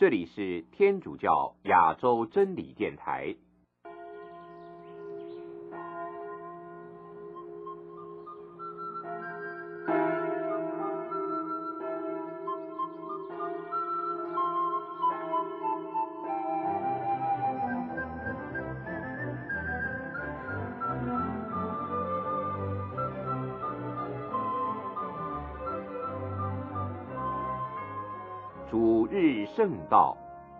这里是天主教亚洲真理电台。主日圣道，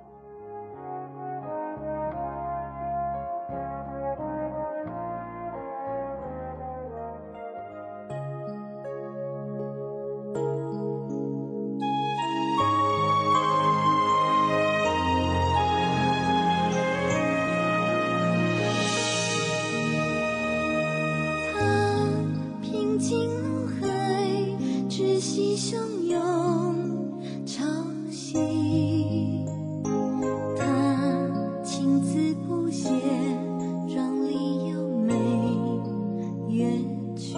平静如海，窒息汹涌潮汐，他情字不写，壮丽优美乐曲，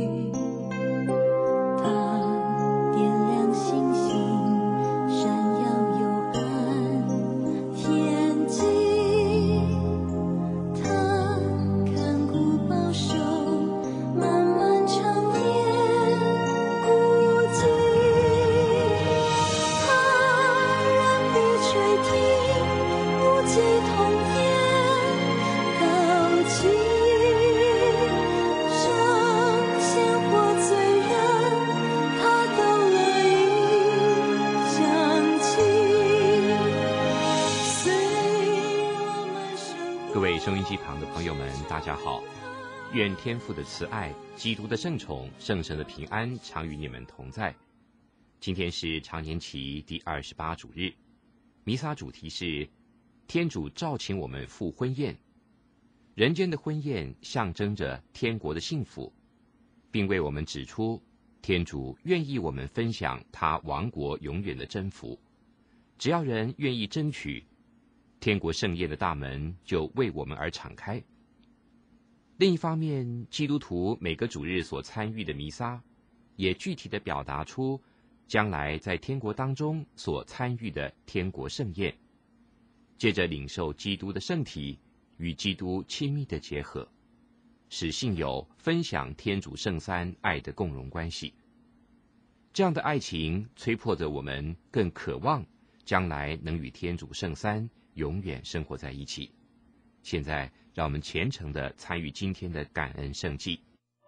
他点亮星星，闪耀幽暗天际，他看顾保守，漫漫长夜孤寂，他让雨垂停，不计痛天高起，圣贤或罪人，他都乐意想起。虽我们受各位收音机旁的朋友们，大家好。愿天父的慈爱、基督的圣宠、圣神的平安常与你们同在。今天是常年期第28主日，弥撒主题是天主召请我们赴婚宴。人间的婚宴象征着天国的幸福，并为我们指出天主愿意我们分享他王国永远的征服。只要人愿意争取，天国盛宴的大门就为我们而敞开。另一方面，基督徒每个主日所参与的弥撒，也具体地表达出将来在天国当中所参与的天国盛宴，借着领受基督的圣体，与基督亲密的结合，使信友分享天主圣三爱的共荣关系。这样的爱情催迫着我们更渴望将来能与天主圣三永远生活在一起。现在让我们虔诚地参与今天的感恩圣祭。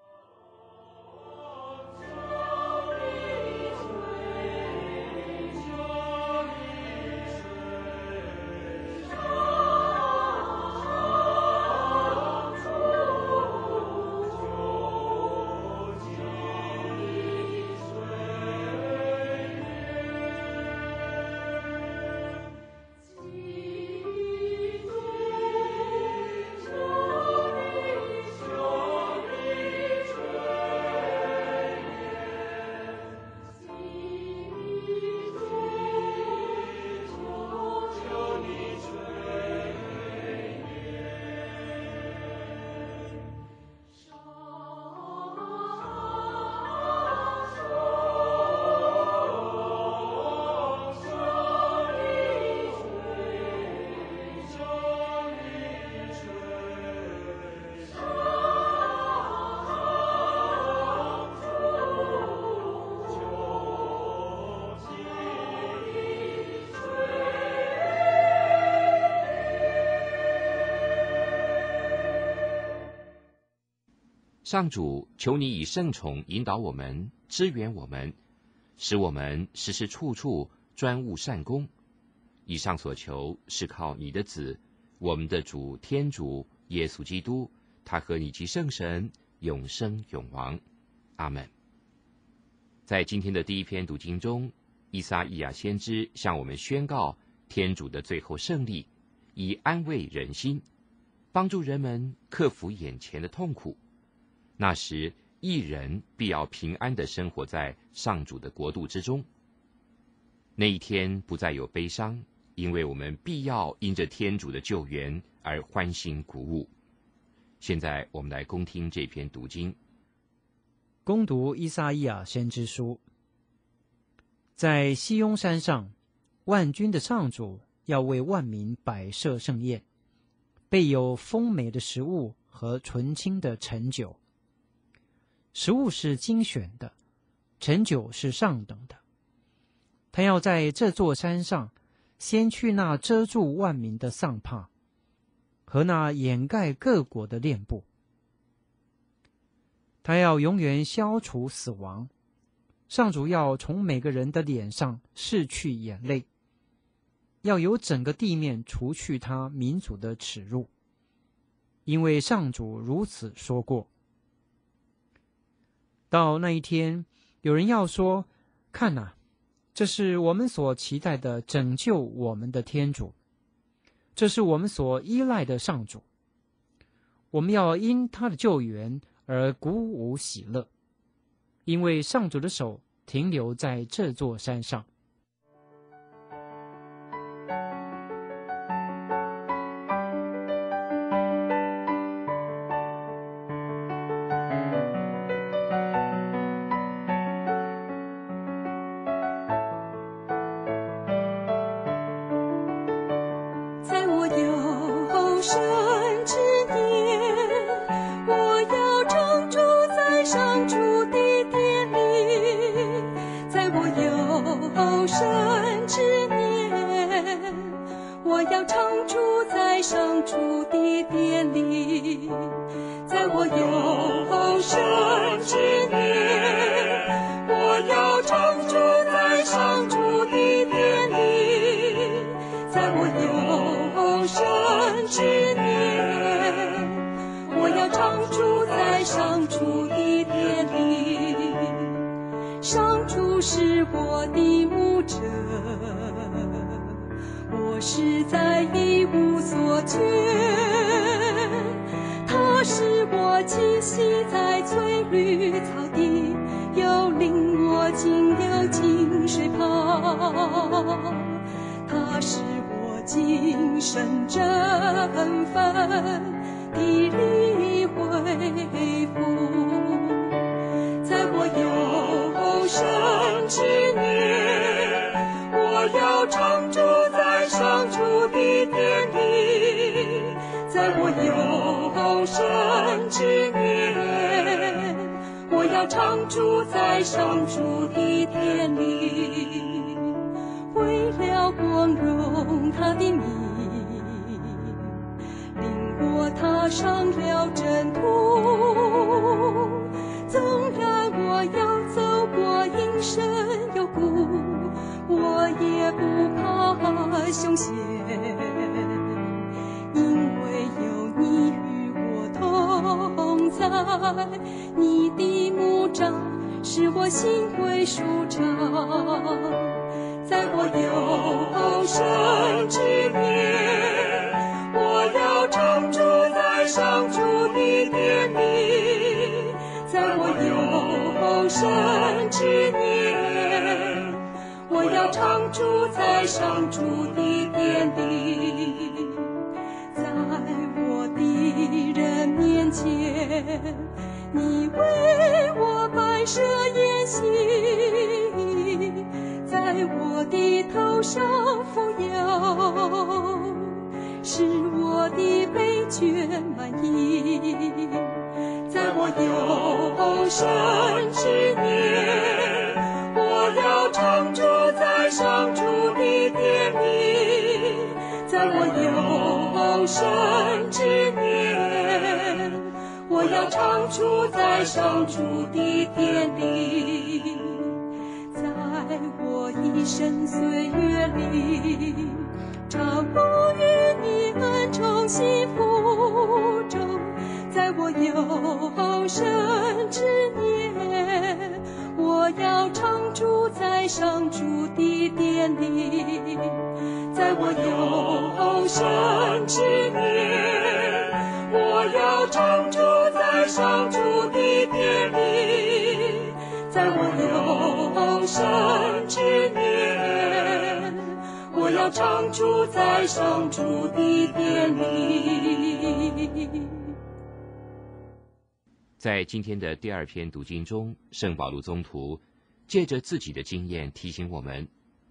上主，求你以圣宠引导我们，支援我们，使我们时时处处专务善功。以上所求是靠你的子，我们的主天主耶稣基督，他和你及圣神永生永王。阿们。在今天的第一篇读经中，依撒意亚先知向我们宣告天主的最后胜利，以安慰人心，帮助人们克服眼前的痛苦。那时，义人必要平安地生活在上主的国度之中。那一天不再有悲伤，因为我们必要因着天主的救援而欢欣鼓舞。现在我们来恭听这篇读经。 恭读依撒意亚先知书。在西雍山上， 万军的上主要为万民摆设盛宴，备有丰美的食物和纯清的陈酒。食物是精选的，陈酒是上等的。他要在这座山上先去那遮住万民的丧帕，和那掩盖各国的链布。他要永远消除死亡，上主要从每个人的脸上拭去眼泪，要由整个地面除去他民族的耻辱，因为上主如此说过。到那一天，有人要说，看哪，这是我们所期待的拯救我们的天主，这是我们所依赖的上主，我们要因他的救援而鼓舞喜乐，因为上主的手停留在这座山上。 在我有生之年，我要常住在上主的殿里。在我有生之年，我要常住在上主的殿里。在我有生之年，我要常住在上主的殿里。在我有生之年，我要常住在上主的殿里。上主是我的牧者，我实在一无所缺。他使我栖息在翠绿草地，又领我经流金水旁。他使我精神振奋，体力恢复。在我有生之年，我要常住在上主的殿里。在我有生之年，我要常住在上主的殿里。为了光荣他的名，领我踏上了征途。纵然我要走过阴深幽谷，我也不怕凶险，因为有你与我同在。你的牧长使我心归舒畅。在我有生之年，我要常住在上主的殿里。在我有生之年，我要常住在上主的殿里。在我的人面前，你为我摆设筵席，在我的头上傅油，使我的杯卷满溢。在我有生之年，我要常住在上主的殿里。在我有生之年，我要常住在上主的殿里。在我一生岁月里，常不与你恩宠幸福中。在我有生之年，我要常住在上主的殿里。在我有生之年，我要常住在上主的殿里。在我有生之年，我要常住在上主的殿里。 在今天的第二篇读经中，圣保禄宗徒借着自己的经验提醒我们，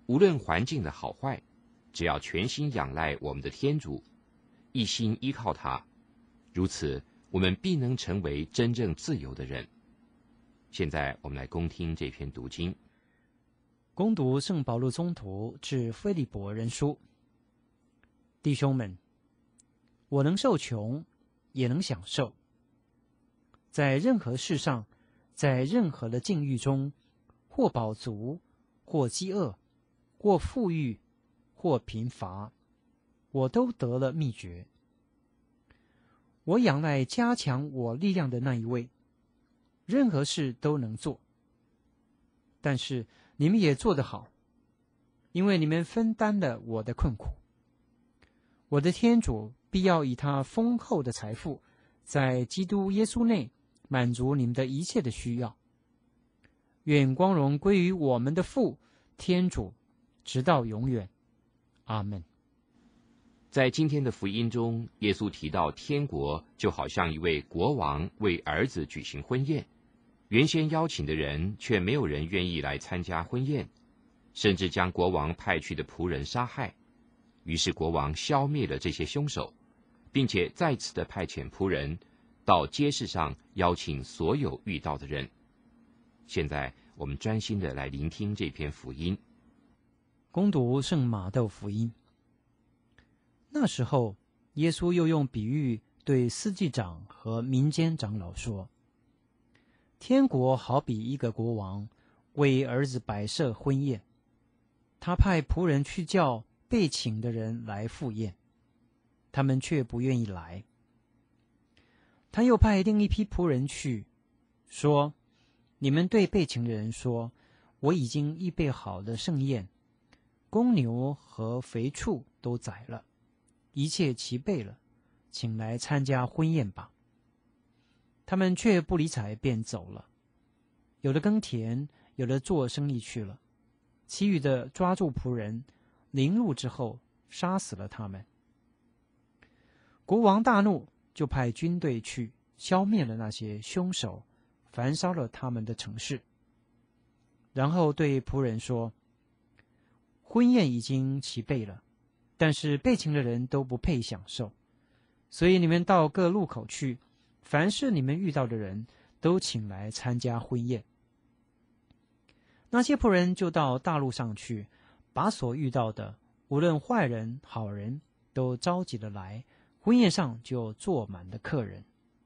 无论环境的好坏，只要全心仰赖我们的天主，一心依靠他，如此我们必能成为真正自由的人。现在我们来恭听这篇读经。 恭读圣保禄宗徒致腓利伯人书。弟兄们，我能受穷，也能享受。在任何事上，在任何的境遇中，或饱足，或饥饿，或富裕，或贫乏，我都得了秘诀。我仰赖加强我力量的那一位，任何事都能做。但是你们也做得好，因为你们分担了我的困苦。我的天主必要以他丰厚的财富，在基督耶稣内满足你们的一切的需要。愿光荣归于我们的父天主，直到永远。阿们。 在今天的福音中，耶稣提到天国就好像一位国王为儿子举行婚宴，原先邀请的人却没有人愿意来参加婚宴，甚至将国王派去的仆人杀害。于是国王消灭了这些凶手，并且再次的派遣仆人到街市上邀请所有遇到的人。现在我们专心的来聆听这篇福音。 恭读圣马窦福音。那时候，耶稣又用比喻对司祭长和民间长老说：天国好比一个国王为儿子摆设婚宴，他派仆人去叫被请的人来赴宴，他们却不愿意来。他又派另一批仆人去，说：你们对被请的人说，我已经预备好了盛宴，公牛和肥畜都宰了，一切齐备了，请来参加婚宴吧。他们却不理睬，便走了。有的耕田，有的做生意去了，其余的抓住仆人，凌辱之后，杀死了他们。国王大怒，就派军队去消灭了那些凶手，焚烧了他们的城市。然后对仆人说：婚宴已经齐备了，但是被请的人都不配享受，所以你们到各路口去，凡是你们遇到的人都请来参加婚宴。那些仆人就到大路上去，把所遇到的，无论坏人好人，都召集了来，婚宴上就坐满了客人。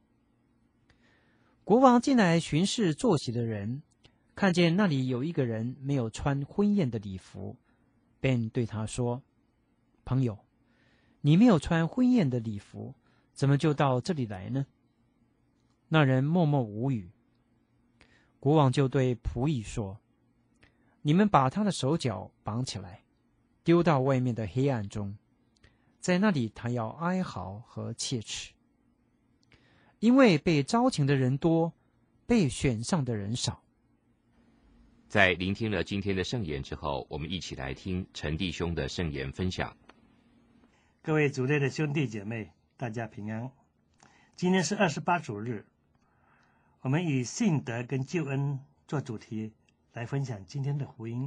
国王进来巡视坐席的人，看见那里有一个人没有穿婚宴的礼服，便对他说：朋友，你没有穿婚宴的礼服，怎么就到这里来呢？那人默默无语。国王就对仆役说：你们把他的手脚绑起来，丢到外面的黑暗中，在那里他要哀嚎和切齿，因为被招请的人多，被选上的人少。 在聆听了今天的圣言之后，我们一起来听陈弟兄的圣言分享。 各位主内的兄弟姐妹，大家平安。今天是28主日，我们以信德跟救恩做主题来分享今天的福音。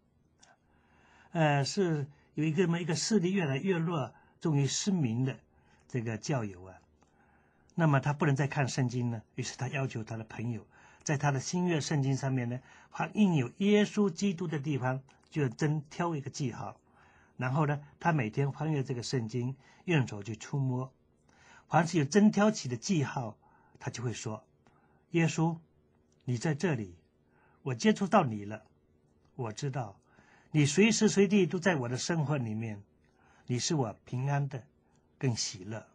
是有一个视力越来越弱、终于失明的这个教友啊，那么他不能再看圣经呢，于是他要求他的朋友，在他的新约圣经上面呢，凡印有耶稣基督的地方，就真挑一个记号。然后呢，他每天翻阅这个圣经，用手去触摸，凡是有真挑起的记号，他就会说：耶稣，你在这里，我接触到你了，我知道你随时随地都在我的生活里面，你是我平安的，更喜乐。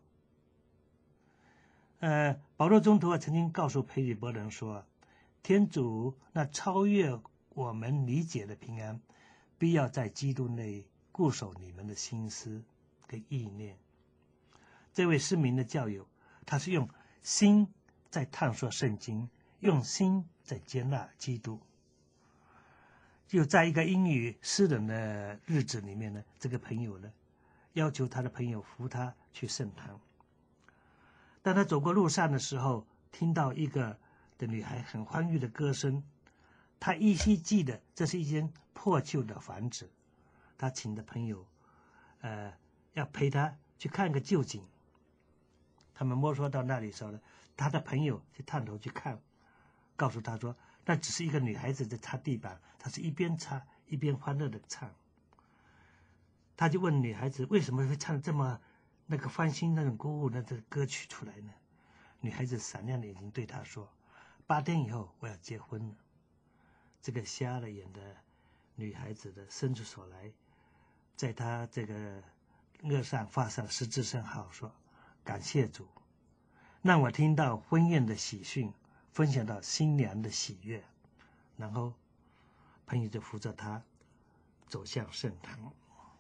保罗宗徒曾经告诉腓利伯人说，天主那超越我们理解的平安，必要在基督内固守你们的心思跟意念。这位失明的教友，他是用心在探索圣经，用心在接纳基督。就在一个阴雨湿冷的日子里面呢，这个朋友呢，要求他的朋友扶他去圣堂。当他走过路上的时候，听到一个的女孩很欢愉的歌声，他依稀记得这是一间破旧的房子， 他请的朋友，要陪他去看个究竟。他们摸索到那里的时候呢，他的朋友就探头去看，告诉他说，那只是一个女孩子在擦地板，她是一边擦一边欢乐的唱。他就问女孩子为什么会唱这么那个欢欣那种鼓舞的这个歌曲出来呢？女孩子闪亮的眼睛对他说：“8天以后我要结婚了。”这个瞎了眼的女孩子的伸出手来，在他这个额上画上十字圣号，说：“感谢主，让我听到婚宴的喜讯，分享到新娘的喜悦。”然后朋友就扶着他走向圣堂。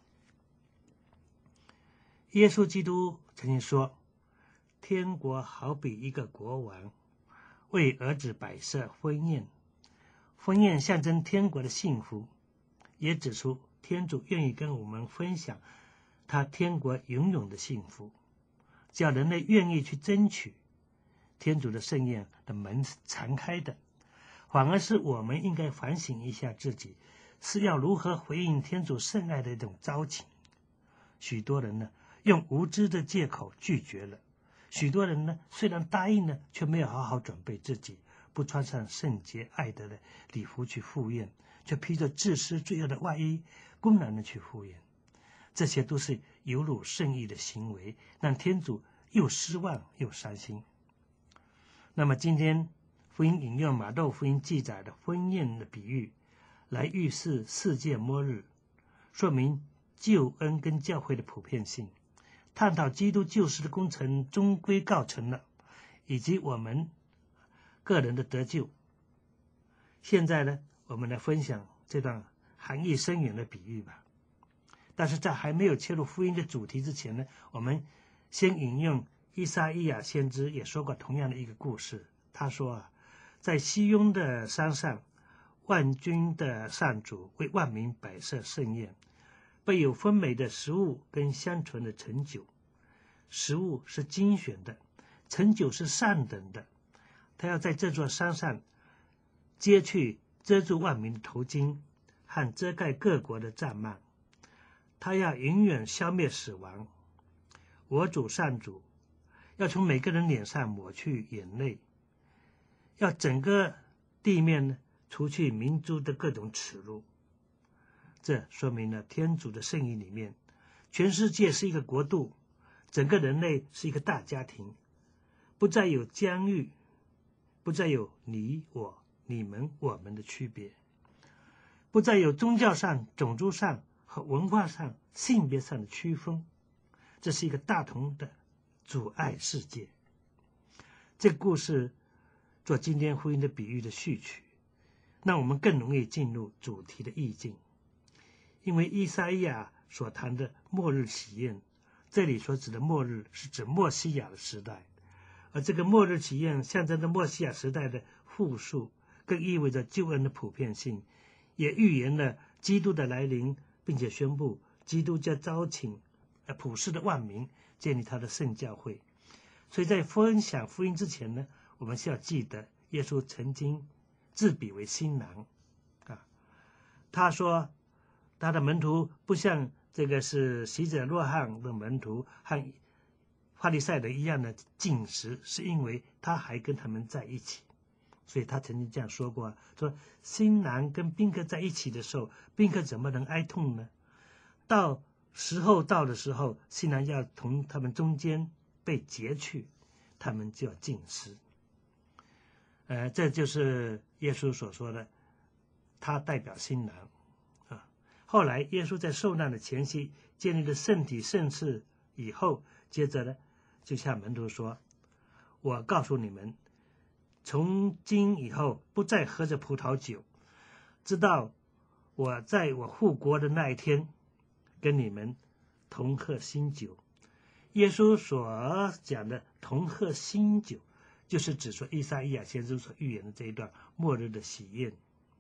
耶稣基督曾经说，天国好比一个国王为儿子摆设婚宴，婚宴象征天国的幸福，也指出天主愿意跟我们分享他天国永远的幸福，叫人类愿意去争取。天主的盛宴的门是常开的，反而是我们应该反省一下自己，是要如何回应天主圣爱的一种招请。许多人呢，用无知的借口拒绝了；许多人呢，虽然答应了，却没有好好准备自己，不穿上圣洁爱德的礼服去赴宴，却披着自私罪恶的外衣，公然的去赴宴。这些都是有辱圣意的行为，让天主又失望又伤心。那么今天福音引用马窦福音记载的婚宴的比喻，来预示世界末日，说明救恩跟教会的普遍性，探讨基督救世的工程终归告成了，以及我们个人的得救。现在呢，我们来分享这段含义深远的比喻吧。但是在还没有切入福音的主题之前呢，我们先引用依撒意亚先知也说过同样的一个故事。他说在西雍的山上，万军的上主为万民摆设盛宴，备有丰美的食物跟香醇的陈酒。食物是精选的，陈酒是上等的。他要在这座山上揭去遮住万民的头巾和遮盖各国的帐幔，他要永远消灭死亡。我主上主要从每个人脸上抹去眼泪，要整个地面呢除去民族的各种耻辱。这说明了天主的圣意里面，全世界是一个国度，整个人类是一个大家庭，不再有疆域，不再有你我你们我们的区别，不再有宗教上种族上和文化上性别上的区分。这是一个大同的主爱世界。这个故事做今天福音的比喻的序曲，让我们更容易进入主题的意境。因为依撒意亚所谈的末日喜宴，这里所指的末日是指默西亚的时代，而这个末日喜宴象征着默西亚时代的复述，更意味着救恩的普遍性，也预言了基督的来临，并且宣布基督将招请普世的万民建立他的圣教会。所以在分享福音之前呢，我们需要记得耶稣曾经自比为新郎他说他的门徒不像这个是洗者若翰的门徒和法利赛人一样的禁食，是因为他还跟他们在一起。所以他曾经这样说过，说新郎跟宾客在一起的时候，宾客怎么能哀痛呢？到时候到的时候，新郎要从他们中间被截去，他们就要禁食。这就是耶稣所说的，他代表新郎后来耶稣在受难的前夕建立了圣体圣事以后，接着呢就向门徒说，我告诉你们，从今以后不再喝着葡萄酒，直到我在我复国的那一天跟你们同喝新酒。耶稣所讲的同喝新酒，就是指说依撒意亚先知所预言的这一段末日的喜宴。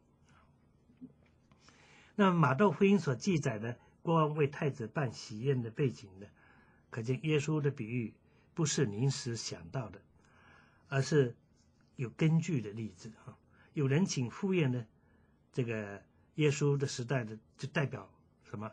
那么马窦福音所记载的国王为太子办喜宴的背景呢，可见耶稣的比喻不是临时想到的，而是有根据的例子有人请赴宴呢，这个耶稣的时代的就代表什么？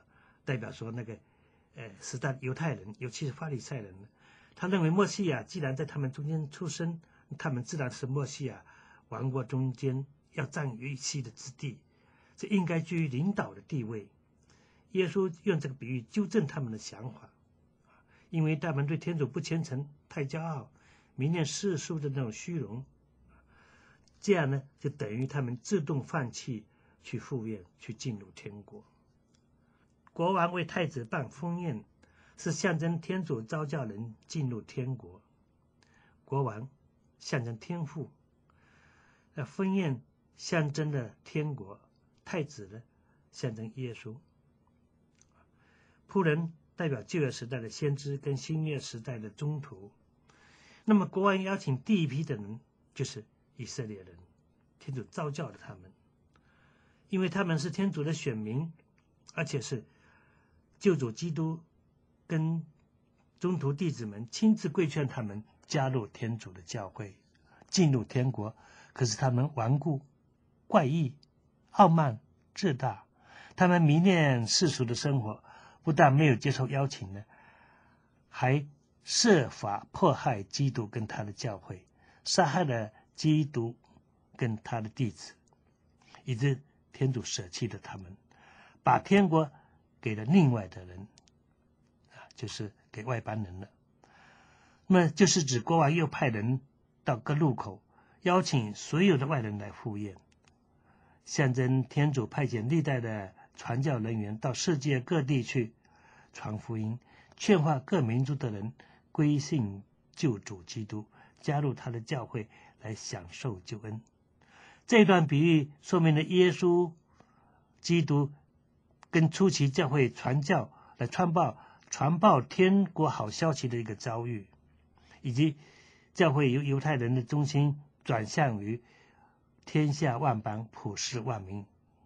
代表说那个时代犹太人，尤其是法利赛人，他认为默西亚既然在他们中间出生，他们自然是默西亚王国中间要占有一席的之地，这应该居于领导的地位。耶稣用这个比喻纠正他们的想法，因为他们对天主不虔诚，太骄傲，迷恋世俗的那种虚荣，这样呢，就等于他们自动放弃去赴宴，去进入天国。国王为太子办封宴，是象征天主召叫人进入天国。国王象征天父，封宴象征了天国，太子呢象征耶稣。仆人代表旧约时代的先知跟新约时代的宗徒。那么国王邀请第一批的人就是以色列人，天主召叫了他们，因为他们是天主的选民，而且是救主基督跟宗徒弟子们亲自规劝他们加入天主的教会，进入天国。可是他们顽固、怪异、傲慢、自大，他们迷恋世俗的生活，不但没有接受邀请呢，还设法迫害基督跟他的教会，杀害了基督跟他的弟子，以致天主舍弃了他们，把天国给了另外的人，就是给外邦人了。那么就是指国王又派人到各路口，邀请所有的外人来赴宴，象征天主派遣历代的传教人员到世界各地去传福音，劝化各民族的人归信救主基督，加入他的教会来享受救恩。这段比喻说明了耶稣基督跟初期教会传教来传报天国好消息的一个遭遇，以及教会由犹太人的中心转向于天下万邦，普世万民。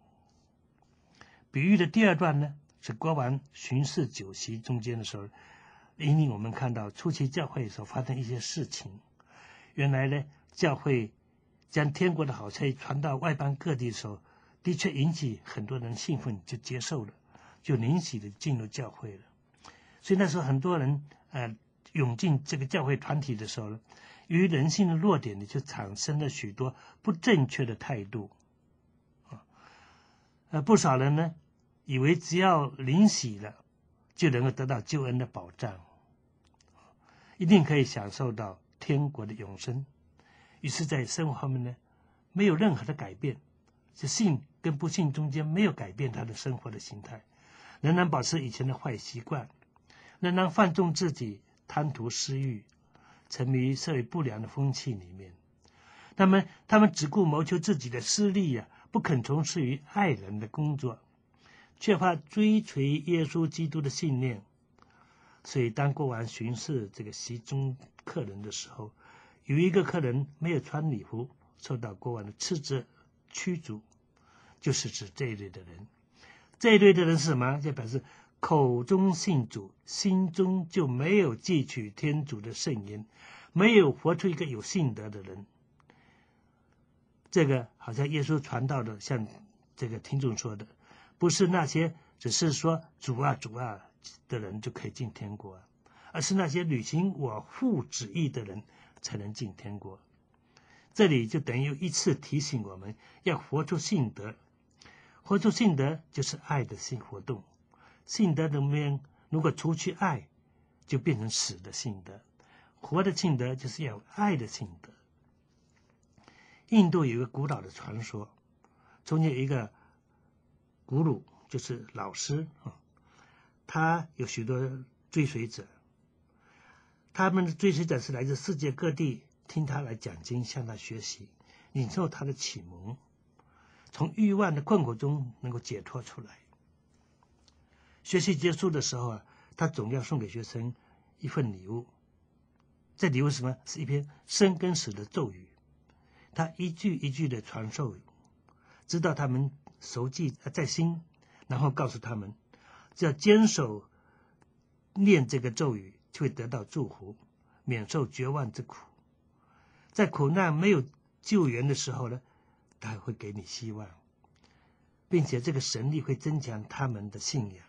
比喻的第二段呢，是国王巡视酒席中间的时候，引领我们看到初期教会所发生一些事情。原来呢，教会将天国的好消息传到外邦各地的时候，的确引起很多人兴奋，就接受了，就灵喜的进入教会了。所以那时候很多人涌进这个教会团体的时候呢，由于人性的弱点呢，就产生了许多不正确的态度。不少人呢以为只要灵洗了，就能够得到救恩的保障，一定可以享受到天国的永生。于是在生活方面呢，没有任何的改变，就信跟不信中间没有改变他的生活的形态，仍然保持以前的坏习惯，仍然放纵自己，贪图私欲，沉迷于社会不良的风气里面。他们只顾谋求自己的私利不肯从事于爱人的工作，缺乏追随耶稣基督的信念。所以当国王巡视这个席中客人的时候，有一个客人没有穿礼服，受到国王的斥责驱逐，就是指这一类的人。这一类的人是什么？就表示口中信主，心中就没有汲取天主的圣言，没有活出一个有信德的人。这个好像耶稣传道的，像这个听众说的，不是那些只是说主啊主啊的人就可以进天国，而是那些履行我父旨意的人才能进天国。这里就等于一次提醒我们要活出信德。活出信德就是爱的性活动，信德里面如果除去爱，就变成死的信德。活的信德就是要有爱的信德。印度有一个古老的传说，中间有一个古鲁，就是老师他有许多追随者，他们的追随者是来自世界各地，听他来讲经，向他学习，领受他的启蒙，从欲望的困苦中能够解脱出来。学习结束的时候他总要送给学生一份礼物。这礼物是什么？是一篇生跟死的咒语，他一句一句的传授，直到他们熟记在心，然后告诉他们，只要坚守念这个咒语，就会得到祝福，免受绝望之苦。在苦难没有救援的时候呢，他会给你希望，并且这个神力会增强他们的信仰，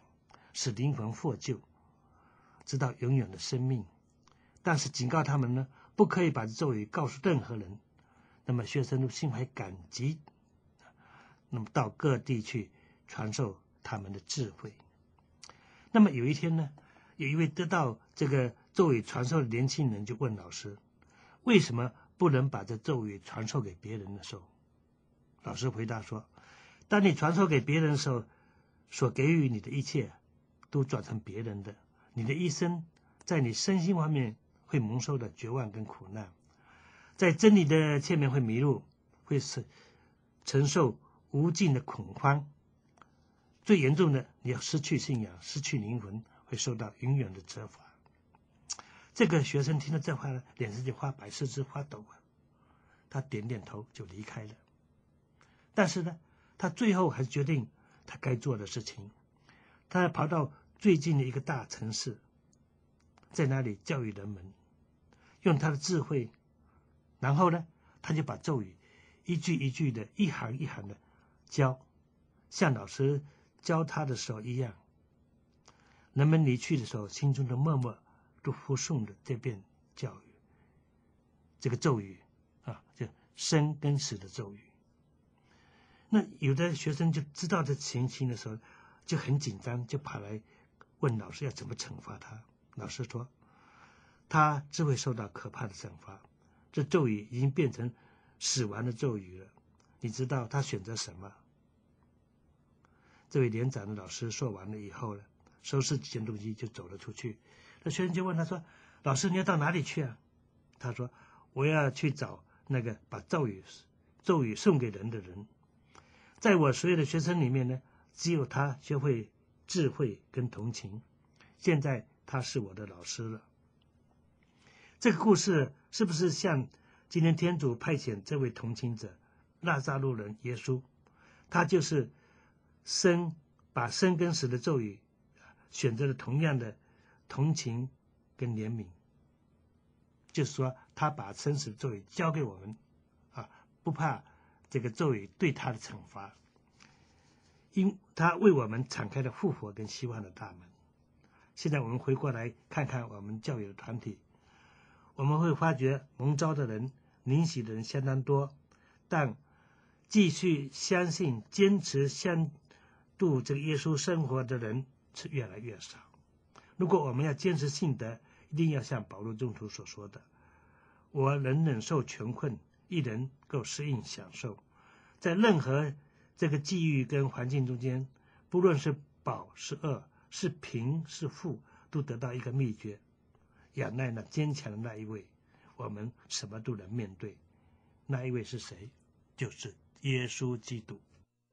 使灵魂获救，直到永远的生命。但是警告他们呢，不可以把这咒语告诉任何人。那么学生都心怀感激，那么到各地去传授他们的智慧。那么有一天呢，有一位得到这个咒语传授的年轻人就问老师，为什么不能把这咒语传授给别人的时候，老师回答说，当你传授给别人的时候，所给予你的一切都转成别人的，你的一生在你身心方面会蒙受的绝望跟苦难，在真理的前面会迷路，会承受无尽的恐慌，最严重的你要失去信仰，失去灵魂，会受到永远的责罚。这个学生听了这话呢，脸上就发白，四肢发抖啊。他点点头就离开了。但是呢，他最后还是决定他该做的事情。他跑到最近的一个大城市，在那里教育人们，用他的智慧，然后呢，他就把咒语一句一句的，一行一行的教，像老师教他的时候一样。人们离去的时候，心中都默默都附诵着这遍教育，这个咒语啊，就生跟死的咒语。那有的学生就知道这情形的时候，就很紧张，就跑来问老师要怎么惩罚他。老师说，他只会受到可怕的惩罚。这咒语已经变成死亡的咒语了。你知道他选择什么？这位年长的老师说完了以后呢，收拾几件东西就走了出去。那学生就问他说，老师你要到哪里去啊？他说，我要去找那个把咒语送给人的人。在我所有的学生里面呢，只有他学会智慧跟同情，现在他是我的老师了。这个故事是不是像今天天主派遣这位同情者拉撒路人耶稣，他就是把生跟死的咒语选择了同样的同情跟怜悯，就是说他把生死咒语交给我们啊，不怕这个咒语对他的惩罚，因他为我们敞开了复活跟希望的大门。现在我们回过来看看我们教友的团体，我们会发觉蒙召的人、灵洗的人相当多，但继续相信、坚持相度这个耶稣生活的人是越来越少。如果我们要坚持信德，一定要像保罗宗徒所说的，我能忍受穷困，一人够适应享受。在任何这个际遇跟环境中间，不论是饱是饿，是贫是富，都得到一个秘诀，仰赖那坚强的那一位，我们什么都能面对。那一位是谁？就是耶稣基督。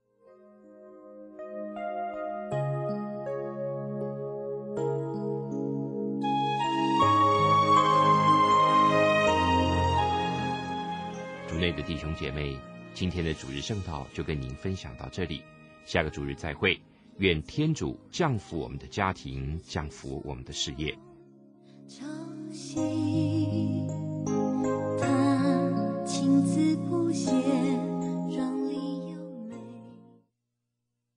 主内的弟兄姐妹，今天的主日圣道就跟您分享到这里，下个主日再会。愿天主降福我们的家庭，降福我们的事业。 朝夕，他亲自谱写